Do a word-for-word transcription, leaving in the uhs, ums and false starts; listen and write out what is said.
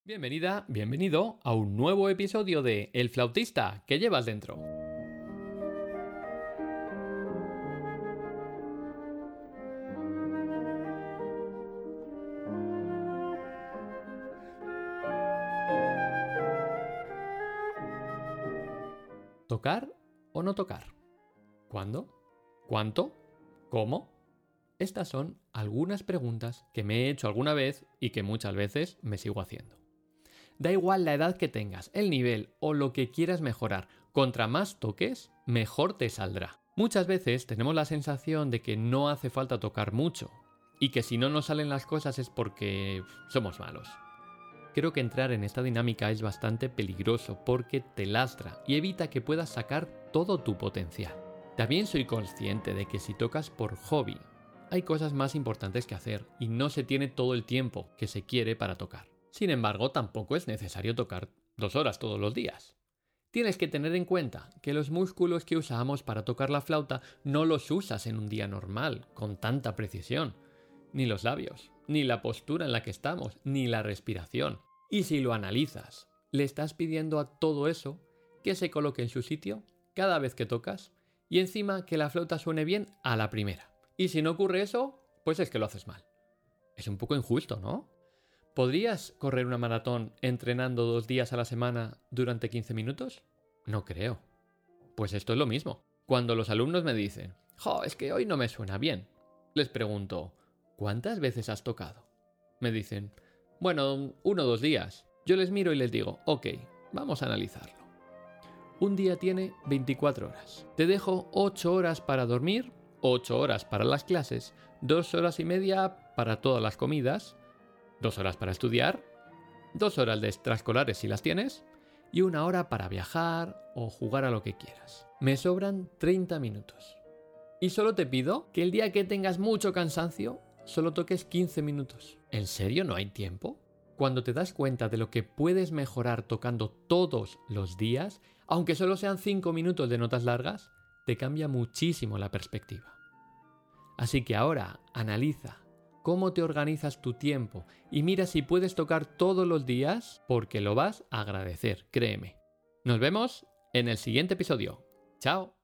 Bienvenida, bienvenido a un nuevo episodio de El flautista que llevas dentro. ¿Tocar o no tocar? ¿Cuándo? ¿Cuánto? ¿Cómo? Estas son algunas preguntas que me he hecho alguna vez y que muchas veces me sigo haciendo. Da igual la edad que tengas, el nivel o lo que quieras mejorar, contra más toques, mejor te saldrá. Muchas veces tenemos la sensación de que no hace falta tocar mucho y que si no nos salen las cosas es porque somos malos. Creo que entrar en esta dinámica es bastante peligroso porque te lastra y evita que puedas sacar todo tu potencial. También soy consciente de que si tocas por hobby, hay cosas más importantes que hacer y no se tiene todo el tiempo que se quiere para tocar. Sin embargo, tampoco es necesario tocar dos horas todos los días. Tienes que tener en cuenta que los músculos que usamos para tocar la flauta no los usas en un día normal, con tanta precisión. Ni los labios, ni la postura en la que estamos, ni la respiración. Y si lo analizas, le estás pidiendo a todo eso que se coloque en su sitio cada vez que tocas y encima que la flauta suene bien a la primera. Y si no ocurre eso, pues es que lo haces mal. Es un poco injusto, ¿no? ¿Podrías correr una maratón entrenando dos días a la semana durante quince minutos? No creo. Pues esto es lo mismo. Cuando los alumnos me dicen, «Jo, es que hoy no me suena bien», les pregunto, ¿cuántas veces has tocado? Me dicen, bueno, uno o dos días. Yo les miro y les digo, ok, vamos a analizarlo. Un día tiene veinticuatro horas. Te dejo ocho horas para dormir, ocho horas para las clases, dos horas y media para todas las comidas, dos horas para estudiar, dos horas de extraescolares si las tienes, y una hora para viajar o jugar a lo que quieras. Me sobran treinta minutos. Y solo te pido que el día que tengas mucho cansancio, solo toques quince minutos. ¿En serio no hay tiempo? Cuando te das cuenta de lo que puedes mejorar tocando todos los días, aunque solo sean cinco minutos de notas largas, te cambia muchísimo la perspectiva. Así que ahora analiza cómo te organizas tu tiempo y mira si puedes tocar todos los días porque lo vas a agradecer, créeme. Nos vemos en el siguiente episodio. ¡Chao!